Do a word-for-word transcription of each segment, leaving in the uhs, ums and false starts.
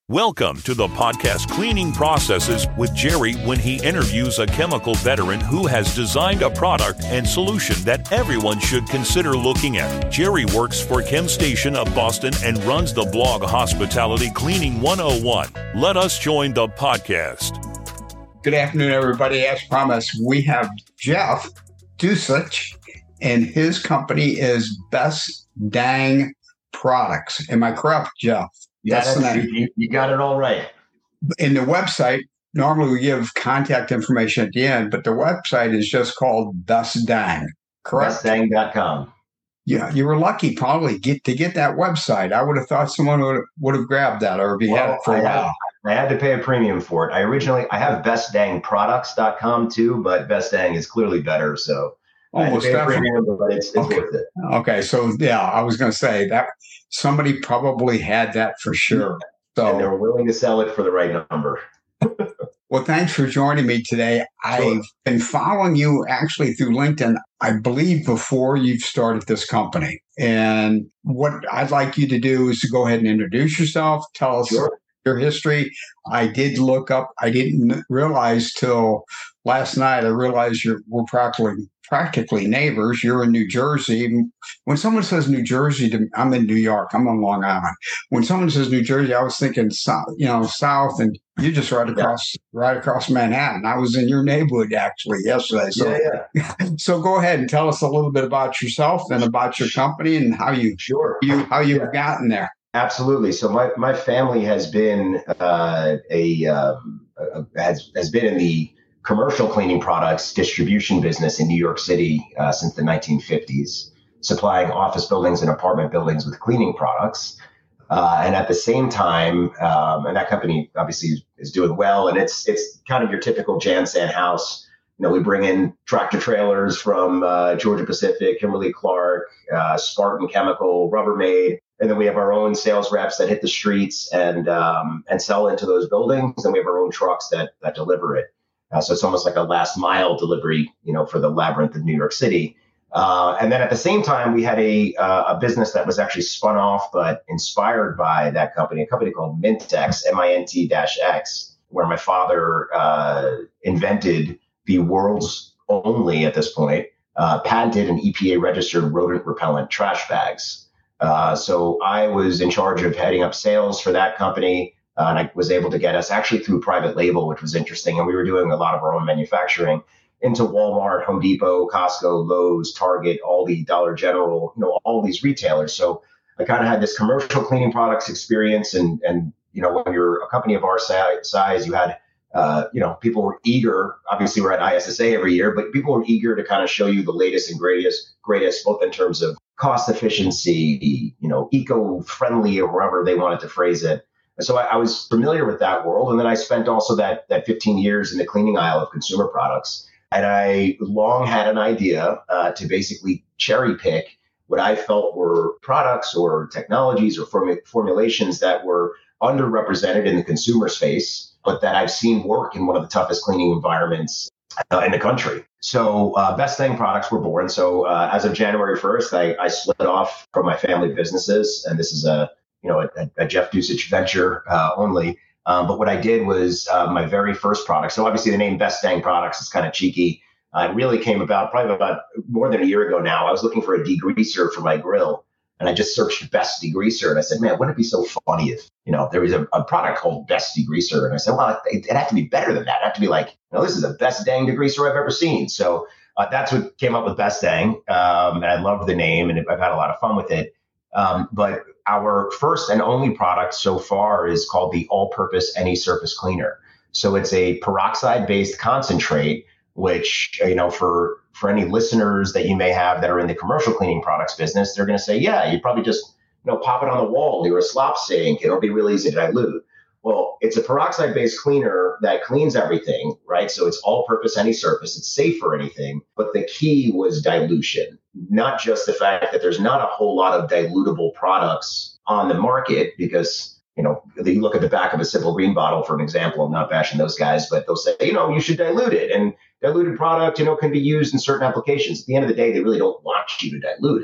Welcome to the podcast Cleaning Processes with Jerry when he interviews a chemical veteran who has designed a product and solution that everyone should consider looking at. Jerry works for ChemStation of Boston and runs the blog Hospitality Cleaning one oh one. Let us join the podcast. Good afternoon, everybody. As promised, we have Jeff Dusich, and his company is Best Dang Products. Am I correct, Jeff? Yeah, that's that's, you, you got it all right. In the website, normally we give contact information at the end, but the website is just called Best Dang, correct? best dang dot com. Yeah, you were lucky probably get to get that website. I would have thought someone would have, would have grabbed that or be well, had it for I a while. Had, I had to pay a premium for it. I originally, I have best dang products dot com too, but Best Dang is clearly better. So almost definitely. But it's, it's okay. worth it. Okay, so yeah, I was going to say that somebody probably had that for sure. So and they're willing to sell it for the right number. Well, thanks for joining me today. Sure. I've been following you actually through LinkedIn, I believe, before you've started this company. And what I'd like you to do is to go ahead and introduce yourself, tell us Sure. your history. I did look up, I didn't realize till last night, I realized you're we're practically practically neighbors. You're in New Jersey. When someone says New Jersey, to, I'm in New York. I'm on Long Island. When someone says New Jersey, I was thinking south, you know, south, and you're just right across, yeah. right across Manhattan. I was in your neighborhood actually yesterday. So, yeah, yeah. so go ahead and tell us a little bit about yourself and about your company and how you, sure, you how you've yeah. gotten there. Absolutely. So my, my family has been uh, a, um, a has has been in the commercial cleaning products distribution business in New York City uh, since the nineteen fifties, supplying office buildings and apartment buildings with cleaning products. Uh, and at the same time, um, and that company obviously is, is doing well. And it's it's kind of your typical Jan San house. You know, we bring in tractor trailers from uh, Georgia Pacific, Kimberly-Clark, uh, Spartan Chemical, Rubbermaid. And then we have our own sales reps that hit the streets and um, and sell into those buildings. And we have our own trucks that that deliver it. Uh, so it's almost like a last mile delivery, you know, for the labyrinth of New York City. Uh, and then at the same time, we had a uh, a business that was actually spun off, but inspired by that company, a company called Mintex, M I N T X, where my father uh, invented the world's only, at this point, uh, patented and E P A registered rodent repellent trash bags. Uh, so I was in charge of heading up sales for that company. Uh, and I was able to get us actually through private label, which was interesting. And we were doing a lot of our own manufacturing into Walmart, Home Depot, Costco, Lowe's, Target, Aldi, Dollar General, you know, all these retailers. So I kind of had this commercial cleaning products experience. And, and you know, when you're a company of our size, you had, uh, you know, people were eager. Obviously, we're at I S S A every year, but people were eager to kind of show you the latest and greatest, greatest, both in terms of cost efficiency, you know, eco-friendly, or wherever they wanted to phrase it. So I, I was familiar with that world. And then I spent also that that fifteen years in the cleaning aisle of consumer products. And I long had an idea uh, to basically cherry pick what I felt were products or technologies or form- formulations that were underrepresented in the consumer space, but that I've seen work in one of the toughest cleaning environments uh, in the country. So uh, Best Dang Products were born. So uh, as of January first, I, I split off from my family businesses. And this is a you know, a, a Jeff Dusich venture uh, only. Um, but what I did was uh, my very first product. So obviously the name Best Dang Products is kind of cheeky. Uh, it really came about probably about more than a year ago now. I was looking for a degreaser for my grill. And I just searched Best Degreaser. And I said, man, wouldn't it be so funny if, you know, there was a, a product called Best Degreaser. And I said, well, it, it'd have to be better than that. It'd have to be like, you know, this is the best dang degreaser I've ever seen. So uh, that's what came up with Best Dang. Um, and I loved the name and I've had a lot of fun with it. Um, but our first and only product so far is called the All-Purpose Any Surface Cleaner. So it's a peroxide-based concentrate, which, you know, for, for any listeners that you may have that are in the commercial cleaning products business, they're going to say, yeah, you probably just, you know, pop it on the wall. You're a slop sink. It'll be really easy to dilute. Well, it's a peroxide-based cleaner that cleans everything, right? So it's all-purpose any surface. It's safe for anything. But the key was dilution, not just the fact that there's not a whole lot of dilutable products on the market because, you know, you look at the back of a Simple Green bottle, for an example. I'm not bashing those guys, but they'll say, you know, you should dilute it. And diluted product, you know, can be used in certain applications. At the end of the day, they really don't want you to dilute it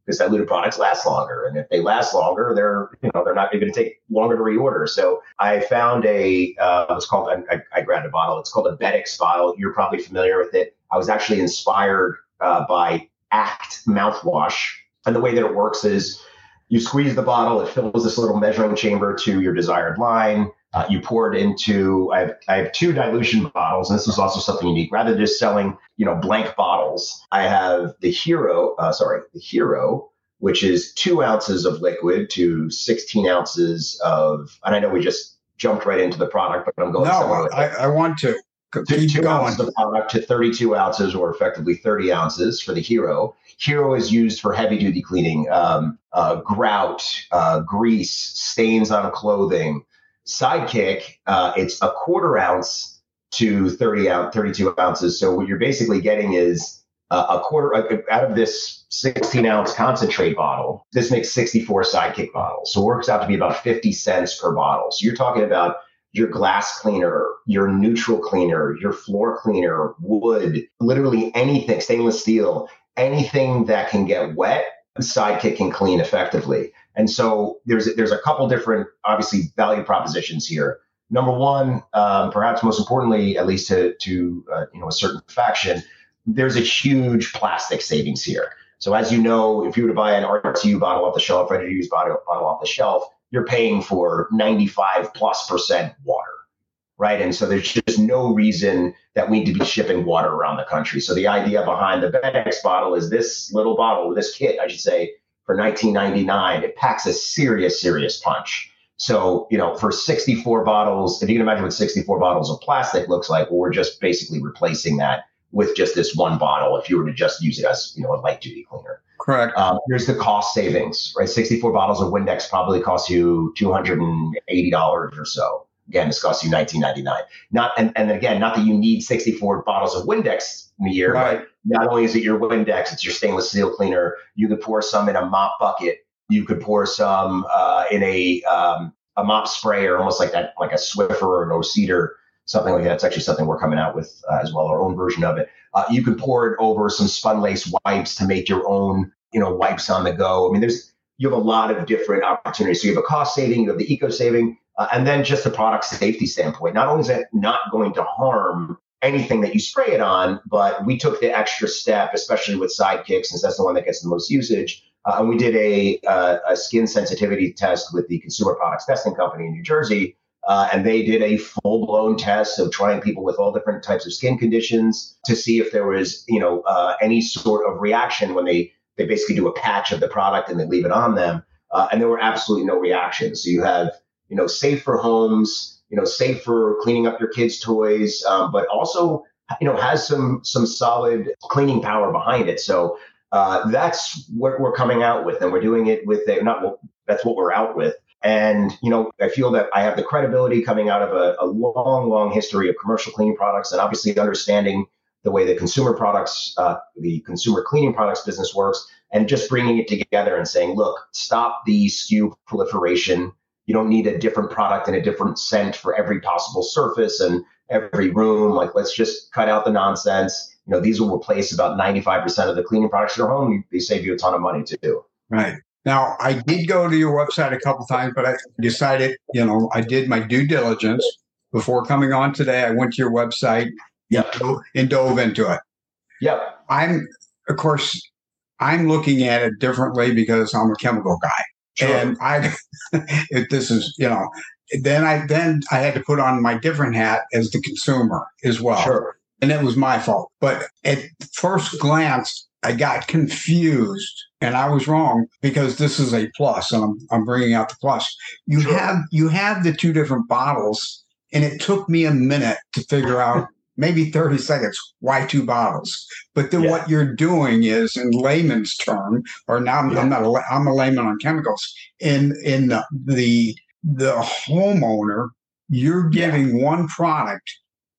because diluted products last longer. And if they last longer, they're, you know, they're not going to take longer to reorder. So I found a, uh, what's called, I, I grabbed a bottle. It's called a Betix bottle. You're probably familiar with it. I was actually inspired uh, by Act mouthwash. And the way that it works is you squeeze the bottle, it fills this little measuring chamber to your desired line. Uh, you pour it into, I have, I have two dilution bottles, and this is also something unique. Rather than just selling, you know, blank bottles, I have the Hero, uh, sorry, the Hero, which is two ounces of liquid to sixteen ounces of, and I know we just jumped right into the product, but I'm going No, I, I want to. Keep two going. ounces of product to thirty-two ounces, or effectively thirty ounces for the Hero. Hero is used for heavy duty cleaning, um, uh, grout, uh, grease, stains on clothing. Sidekick, uh, it's a quarter ounce to thirty ounce, thirty-two ounces. So what you're basically getting is uh, a quarter uh, out of this sixteen ounce concentrate bottle. This makes sixty-four Sidekick bottles. So it works out to be about fifty cents per bottle. So you're talking about your glass cleaner, your neutral cleaner, your floor cleaner, wood, literally anything, stainless steel, anything that can get wet, Sidekick can clean effectively. And so there's there's a couple different, obviously, value propositions here. Number one, um, perhaps most importantly, at least to to uh, you know a certain faction, there's a huge plastic savings here. So as you know, if you were to buy an R T U bottle off the shelf, ready to use bottle bottle off the shelf, you're paying for ninety-five plus percent water, right? And so there's just no reason that we need to be shipping water around the country. So the idea behind the Betix bottle is this little bottle, this kit, I should say, for nineteen ninety-nine, it packs a serious, serious punch. So, you know, for sixty-four bottles, if you can imagine what sixty-four bottles of plastic looks like, well, we're just basically replacing that with just this one bottle if you were to just use it as, you know, a light duty cleaner. Correct. Um, here's the cost savings, right? sixty-four bottles of Windex probably costs you two hundred eighty dollars or so. Again, this costs you nineteen ninety-nine. Not, and, and again, not that you need sixty-four bottles of Windex in a year, right. But not only is it your Windex, it's your stainless steel cleaner. You could pour some in a mop bucket. You could pour some uh, in a um, a mop sprayer, almost like that, like a Swiffer or an O-Cedar, something like that. It's actually something we're coming out with uh, as well, our own version of it. Uh, you could pour it over some spun lace wipes to make your own, you know, wipes on the go. I mean, there's you have a lot of different opportunities. So you have a cost saving, you have the eco saving, uh, and then just a product safety standpoint. Not only is it not going to harm anything that you spray it on, but we took the extra step, especially with Sidekick, since that's the one that gets the most usage. Uh, and we did a, uh, a skin sensitivity test with the Consumer Products Testing Company in New Jersey. Uh, and they did a full-blown test of trying people with all different types of skin conditions to see if there was, you know, uh, any sort of reaction when they, they basically do a patch of the product and they leave it on them. Uh, and there were absolutely no reactions. So you have, you know, safe for homes, you know, safe for cleaning up your kids' toys, um, but also, you know, has some some solid cleaning power behind it. So uh, that's what we're coming out with, and we're doing it with a, not that's what we're out with. And, you know, I feel that I have the credibility coming out of a, a long, long history of commercial cleaning products, and obviously understanding the way the consumer products, uh, the consumer cleaning products business works, and just bringing it together and saying, look, stop the S K U proliferation. You don't need a different product and a different scent for every possible surface and every room. Like, let's just cut out the nonsense. You know, these will replace about ninety-five percent of the cleaning products in your home. They save you a ton of money too. Right. Now, I did go to your website a couple times, but I decided, you know, I did my due diligence before coming on today. I went to your website yep. and dove into it. Yep. I'm, of course, I'm looking at it differently because I'm a chemical guy. Sure. And I, if this is, you know, then I then I had to put on my different hat as the consumer as well. Sure. And it was my fault. But at first glance, I got confused, and I was wrong because this is a plus, and I'm, I'm bringing out the plus. You Sure. have you have the two different bottles, and it took me a minute to figure out, maybe thirty seconds, why two bottles. But then yeah. what you're doing is, in layman's term, or now I'm, yeah. I'm not a, I'm a layman on chemicals. In in the the, the homeowner, you're giving yeah. one product.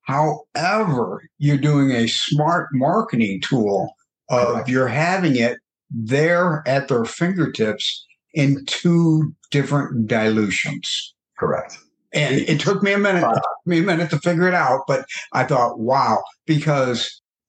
However, you're doing a smart marketing tool. Of you're having it there at their fingertips in two different dilutions. Correct. And it took me a minute, it took me a minute to figure it out, but I thought, wow, because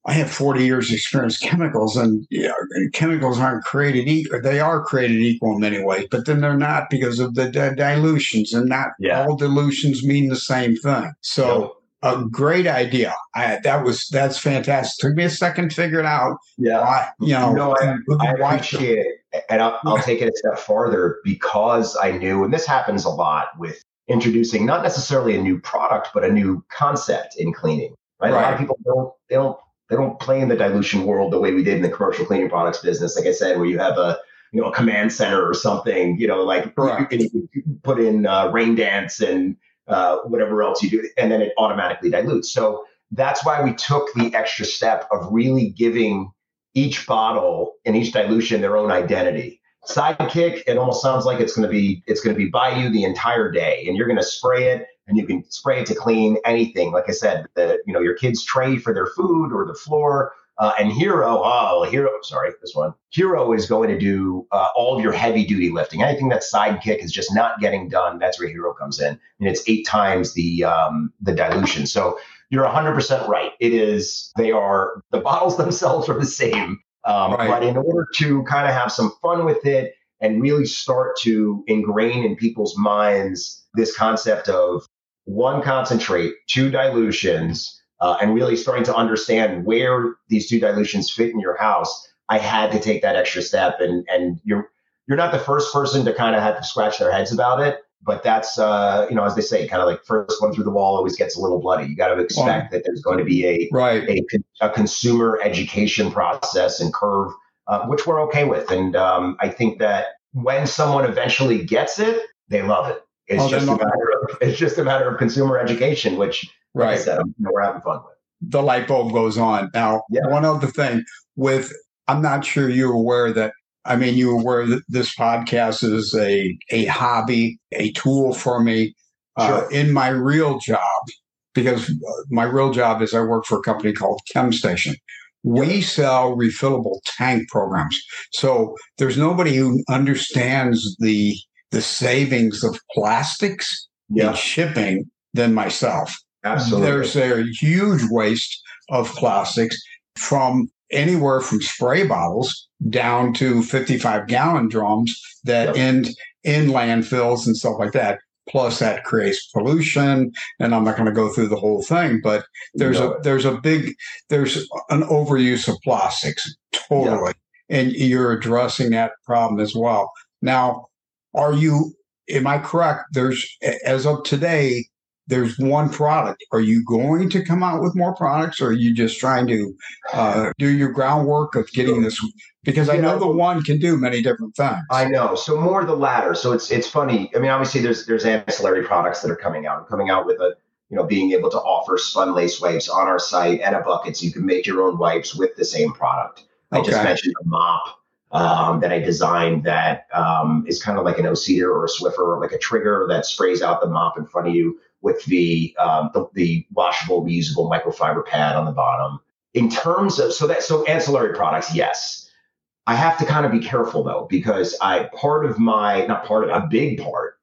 I have forty years experience chemicals, and you know, chemicals aren't created equal. They are created equal in many ways, but then they're not because of the di- dilutions, and not Yeah. all dilutions mean the same thing. So Yep. a great idea. I, that was that's fantastic. Took me a second to figure it out. Yeah. Why, you know, No, I, I why- appreciate it. And I'll, I'll take it a step farther because I knew, and this happens a lot with introducing not necessarily a new product, but a new concept in cleaning, right? A lot Right. of people don't, they don't, they don't play in the dilution world the way we did in the commercial cleaning products business. Like I said, where you have a, you know, a command center or something, you know, like you, Correct. can, you can put in uh, rain dance and uh, whatever else you do, and then it automatically dilutes. So that's why we took the extra step of really giving each bottle and each dilution their own identity. Sidekick, it almost sounds like it's going to be it's going to be by you the entire day, and you're going to spray it, and you can spray it to clean anything. Like I said, the you know your kid's tray for their food or the floor. Uh, and Hero, oh, Hero, sorry, this one. Hero is going to do uh, all of your heavy duty lifting. Anything that Sidekick is just not getting done, that's where Hero comes in, and it's eight times the um, the dilution. So you're one hundred percent right. It is. They are the bottles themselves are the same. Um, Right. But in order to kind of have some fun with it and really start to ingrain in people's minds this concept of one concentrate, two dilutions, uh, and really starting to understand where these two dilutions fit in your house, I had to take that extra step. And and you're you're not the first person to kind of have to scratch their heads about it. But that's, uh, you know, as they say, kind of like first one through the wall always gets a little bloody. You got to expect that there's going to be a right. a, a consumer education process and curve, uh, which we're okay with. And um, I think that when someone eventually gets it, they love it. It's Oh, just a then- matter of it's just a matter of consumer education, which, like I Right. said, you know, we're having fun with. The light bulb goes on. Now, Yeah. one other thing with, I'm not sure you're aware that, I mean, you're aware that this podcast is a, a hobby, a tool for me uh, Sure. in my real job, because my real job is I work for a company called ChemStation. We sell refillable tank programs. So there's nobody who understands the the savings of plastics Yeah, in shipping than myself. absolutely. There's a huge waste of plastics from anywhere from spray bottles down to fifty-five gallon drums that Yep. end in landfills and stuff like that. Plus that creates pollution, and I'm not going to go through the whole thing, but there's You know a it. there's a big there's an overuse of plastics, totally. And you're addressing that problem as well. Now, are you am I correct? There's as of today, there's one product. Are you going to come out with more products, or are you just trying to uh, do your groundwork of getting this? Because I You know know, the one can do many different things. I know. So more the latter. So it's it's funny. I mean, obviously there's there's ancillary products that are coming out. I'm coming out with a, you know, being able to offer spun lace wipes on our site and a bucket so you can make your own wipes with the same product. I just Okay. mentioned a mop um, that I designed that um, is kind of like an O-Seeder or a Swiffer, or like a trigger that sprays out the mop in front of you with the um, the, the washable, reusable microfiber pad on the bottom. In terms of so that so ancillary products, yes. I have to kind of be careful though, because I part of my not part of a big part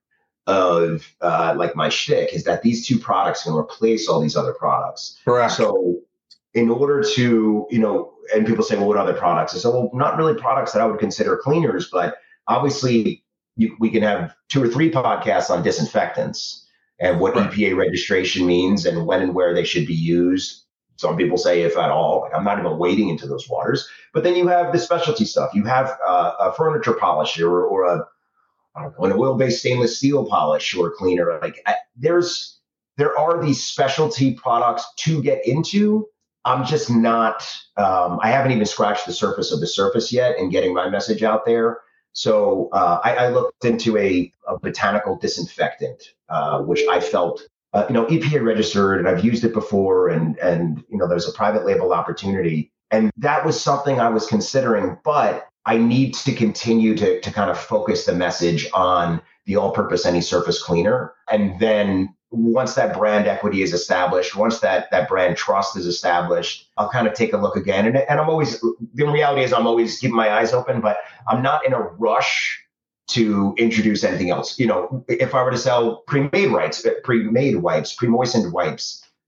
of uh, like my shtick is that these two products can replace all these other products. Correct. So in order to, you know, and people say, well, what other products? I said, well, not really products that I would consider cleaners, but obviously you, we can have two or three podcasts on disinfectants and what Right. E P A registration means and when and where they should be used. Some people say, if at all. Like, I'm not even wading into those waters. But then you have the specialty stuff. You have uh, a furniture polish or, or a I don't know, an oil-based stainless steel polish or cleaner. Like I, there's there are these specialty products to get into. I'm just not. Um, I haven't even scratched the surface of the surface yet in getting my message out there. So uh, I, I looked into a, a botanical disinfectant, uh, which I felt. Uh, you know, E P A registered, and I've used it before, and and you know, there's a private label opportunity, and that was something I was considering, but I need to continue to to kind of focus the message on the all-purpose any surface cleaner, and then once that brand equity is established, once that that brand trust is established, I'll kind of take a look again, and and I'm always the reality is I'm always keeping my eyes open, but I'm not in a rush to introduce anything else. You know, if I were to sell pre-made wipes, pre-made wipes, pre-moistened wipes,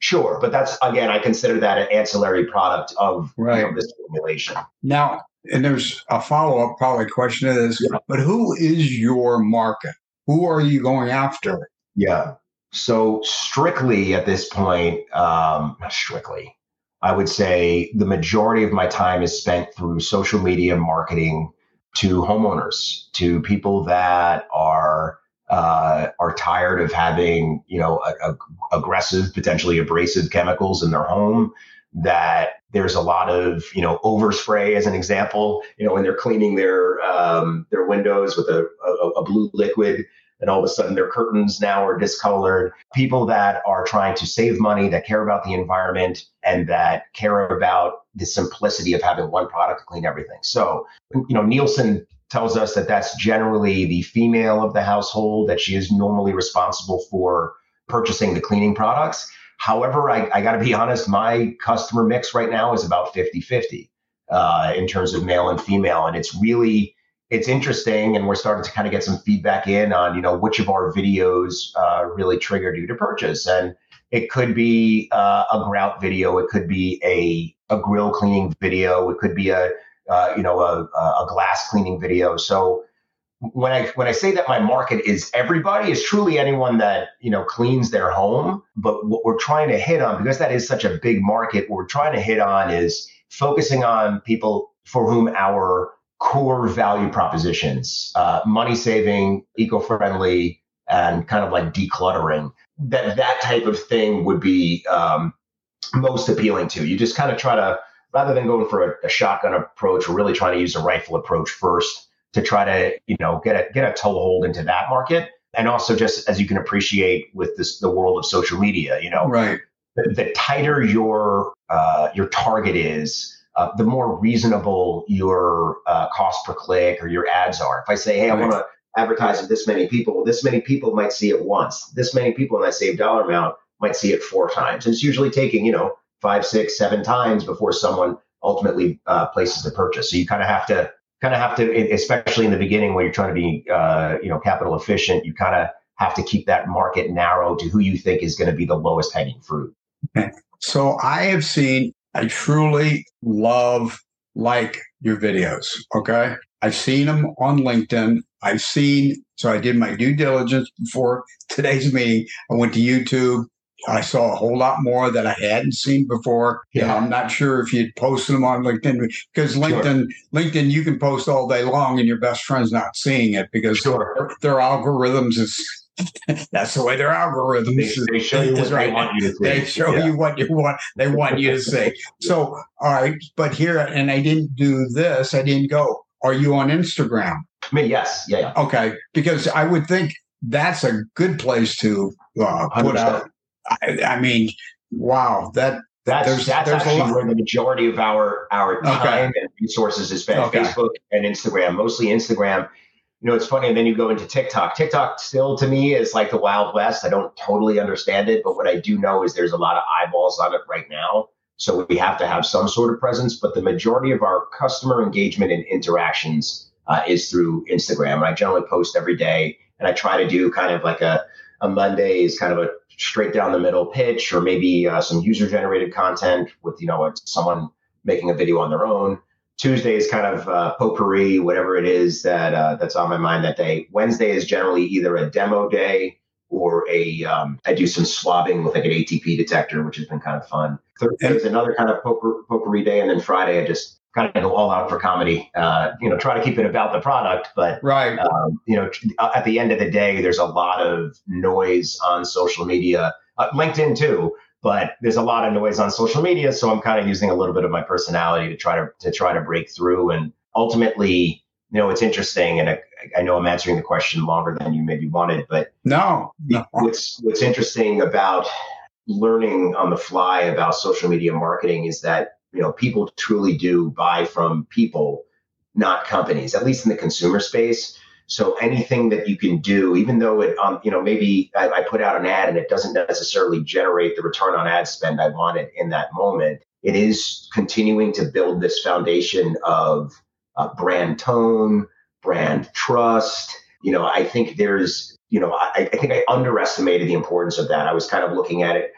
Sure, but that's, again, I consider that an ancillary product of, Right. you know, this formulation. Now, and there's a follow-up probably question to this, Yeah. but who is your market? Who are you going after? Yeah. So strictly at this point, um, not strictly, I would say the majority of my time is spent through social media marketing to homeowners, to people that are uh, are tired of having, you know, a, a aggressive, potentially abrasive chemicals in their home. That there's a lot of, you know, overspray, as an example, you know, when they're cleaning their um, their windows with a, a, a blue liquid, and all of a sudden their curtains now are discolored. People that are trying to save money, that care about the environment, and that care about the simplicity of having one product to clean everything. So, you know, Nielsen tells us that that's generally the female of the household, that she is normally responsible for purchasing the cleaning products. However, I, I got to be honest, my customer mix right now is about fifty-fifty uh, in terms of male and female. And it's really, it's interesting. And we're starting to kind of get some feedback in on, you know, which of our videos uh, really triggered you to purchase. And it could be uh, a grout video. It could be a, a grill cleaning video. It could be a, uh, you know, a, a glass cleaning video. So when I when I say that my market is everybody, is truly anyone that, you know, cleans their home. But what we're trying to hit on, because that is such a big market, what we're trying to hit on is focusing on people for whom our core value propositions, uh, money saving, eco-friendly, and kind of like decluttering, that that type of thing would be um, most appealing to. You just kind of try to, rather than going for a, a shotgun approach, we're really trying to use a rifle approach first to try to, you know, get a get a toehold into that market. And also, just as you can appreciate with this, the world of social media, you know, Right. the, the tighter your uh, your target is, uh, the more reasonable your uh, cost per click or your ads are. If I say, hey, I Right. want to advertise to this many people, well, this many people might see it once. This many people in that same dollar amount might see it four times. It's usually taking, you know, five, six, seven times before someone ultimately uh, places the purchase. So you kind of have to kind of have to, especially in the beginning when you're trying to be, uh, you know, capital efficient, you kind of have to keep that market narrow to who you think is going to be the lowest hanging fruit. Okay. So I have seen, I truly love, like your videos. Okay. I've seen them on LinkedIn. I've seen, so I did my due diligence before today's meeting. I went to YouTube. I saw a whole lot more that I hadn't seen before. Yeah. I'm not sure if you'd posted them on LinkedIn, because LinkedIn, sure. LinkedIn, you can post all day long and your best friend's not seeing it because sure. their, their algorithms is, that's the way their algorithms they, they show you what right. they want you to see. They show yeah. you what you want. They want you to see. So, all right, but here, and I didn't do this. I didn't go. Are you on Instagram? I mean, yes, yeah, yeah. Okay, because I would think that's a good place to uh, put out. I, I mean, wow, that that's there's, that's there's actually where the majority of our our time okay. and resources is spent. Okay. Facebook and Instagram, mostly Instagram. You know, it's funny, and then you go into TikTok. TikTok still to me is like the Wild West. I don't totally understand it, but what I do know is there's a lot of eyeballs on it right now. So we have to have some sort of presence, but the majority of our customer engagement and interactions uh, is through Instagram. And I generally post every day, and I try to do kind of like a, a Monday is kind of a straight down the middle pitch, or maybe uh, some user generated content with, you know, someone making a video on their own. Tuesday is kind of uh, potpourri, whatever it is that uh, that's on my mind that day. Wednesday is generally either a demo day or a um, I do some swabbing with like an A T P detector, which has been kind of fun. Thursday is another kind of potpourri, potpourri day, and then Friday I just kind of go all out for comedy. Uh, you know, try to keep it about the product, but right. Um, you know, at the end of the day, there's a lot of noise on social media, uh, LinkedIn too. But there's a lot of noise on social media, so I'm kind of using a little bit of my personality to try to to try to break through. And ultimately, you know, it's interesting, and I, I know I'm answering the question longer than you maybe wanted, but no, no. What's what's interesting about learning on the fly about social media marketing is that, you know, people truly do buy from people, not companies, at least in the consumer space. So anything that you can do, even though it, um, you know, maybe I, I put out an ad and it doesn't necessarily generate the return on ad spend I wanted in that moment, it is continuing to build this foundation of uh, brand tone, brand trust. You know, I think there's, you know, I, I think I underestimated the importance of that. I was kind of looking at it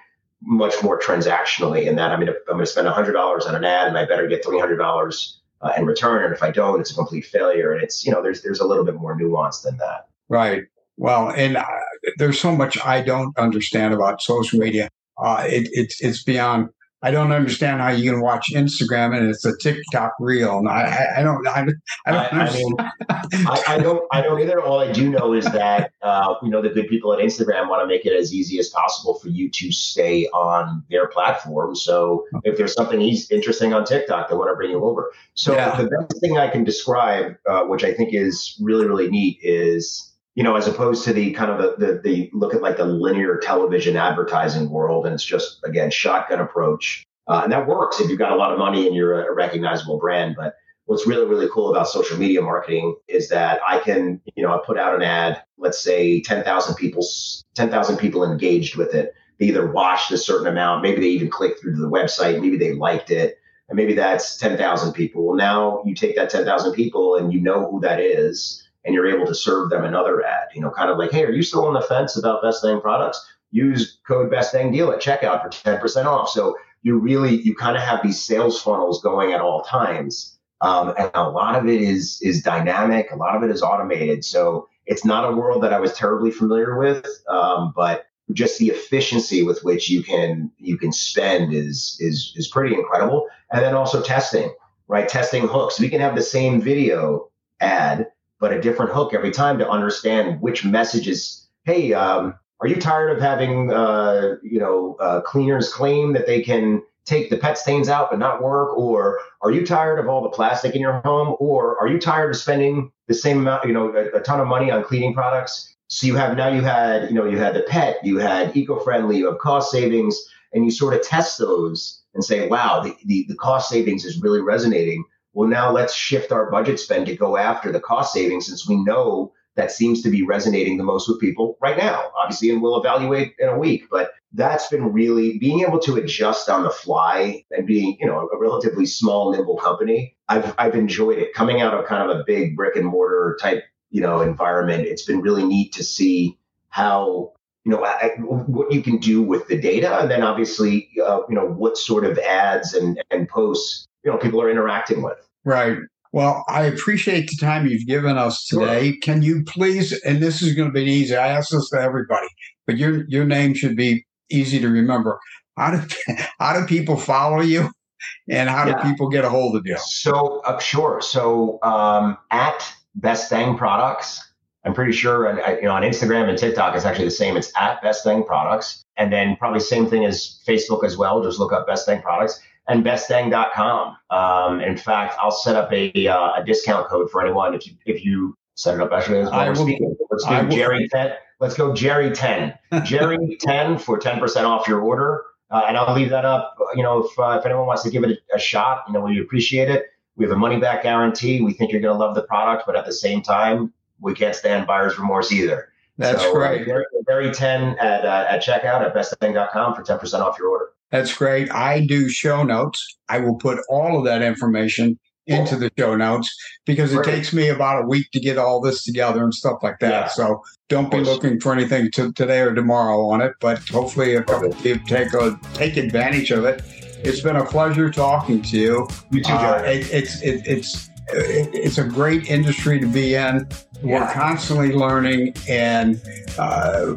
much more transactionally in that. I mean, if I'm going to spend one hundred dollars on an ad and I better get three hundred dollars uh, in return. And if I don't, it's a complete failure. And it's, you know, there's there's a little bit more nuance than that. Right. Well, and uh, there's so much I don't understand about social media. Uh, it, it's it's beyond. I don't understand how you can watch Instagram and it's a TikTok reel. And I, I, I don't. I, I don't. I, I mean, I, I don't. I don't either. All I do know is that uh, you know the good people at Instagram want to make it as easy as possible for you to stay on their platform. So if there's something interesting on TikTok, they want to bring you over. So yeah. The best thing I can describe, uh, which I think is really really neat, is, you know, as opposed to the kind of the, the, the look at like the linear television advertising world, and it's just, again, shotgun approach. Uh, and that works if you've got a lot of money and you're a, a recognizable brand. But what's really, really cool about social media marketing is that I can, you know, I put out an ad, let's say ten thousand people, ten thousand people engaged with it. They either watched a certain amount, maybe they even clicked through to the website, maybe they liked it, and maybe that's ten thousand people. Well, now you take that ten thousand people and you know who that is, and you're able to serve them another ad, you know, kind of like, hey, are you still on the fence about Best Dang products? Use code Best Dang Deal at checkout for ten percent off. So you really, you kind of have these sales funnels going at all times. Um, and a lot of it is, is dynamic. A lot of it is automated. So it's not a world that I was terribly familiar with, um, but just the efficiency with which you can, you can spend is, is, is pretty incredible. And then also testing, right? Testing hooks. We can have the same video ad, but a different hook every time to understand which messages. Hey, um, are you tired of having, uh, you know, uh, cleaners claim that they can take the pet stains out but not work? Or are you tired of all the plastic in your home? Or are you tired of spending the same amount, you know, a, a ton of money on cleaning products? So you have now you had, you know, you had the pet, you had eco-friendly, you have cost savings, and you sort of test those and say, wow, the, the, the cost savings is really resonating. Well, now let's shift our budget spend to go after the cost savings, since we know that seems to be resonating the most with people right now, obviously, and we'll evaluate in a week. But that's been really being able to adjust on the fly and being, you know, a relatively small, nimble company. I've I've enjoyed it coming out of kind of a big brick and mortar type, you know, environment. It's been really neat to see how, you know, what you can do with the data, and then obviously, uh, you know, what sort of ads and, and posts, you know, people are interacting with. Right. Well, I appreciate the time you've given us today. Sure. Can you please, and this is going to be easy, I ask this to everybody, but your your name should be easy to remember. How do how do people follow you, and how yeah. do people get a hold of you? So, uh, sure. So, um, at Best Dang Products, I'm pretty sure, and you know, on Instagram and TikTok, it's actually the same. It's at Best Dang Products, and then probably same thing as Facebook as well. Just look up Best Dang Products. And best dang dot com. Um, in fact, I'll set up a uh, a discount code for anyone if you if you set it up. Actually, as well. Will, let's do Jerry ten. Let's go Jerry ten. Jerry ten for ten percent off your order. Uh, and I'll leave that up. You know, if uh, if anyone wants to give it a, a shot, you know, we appreciate it. We have a money back guarantee. We think you're going to love the product, but at the same time, we can't stand buyer's remorse either. That's so, right. Uh, Jerry, Jerry ten at uh, at checkout at best dang dot com for ten percent off your order. That's great. I do show notes. I will put all of that information into the show notes because it great. takes me about a week to get all this together and stuff like that. Yeah. So don't be looking for anything to today or tomorrow on it, but hopefully a couple of you take a, take advantage of it. It's been a pleasure talking to you. You too, uh, it, it's it, it's it, it's a great industry to be in. Yeah. We're constantly learning, and uh,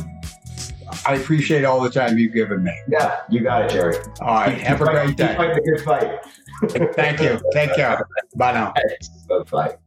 I appreciate all the time you've given me. Yeah, you got it, Jerry. All right. Keep have a fight, great day. Keep fighting the good fight. Thank you. Take care. Bye now. Bye.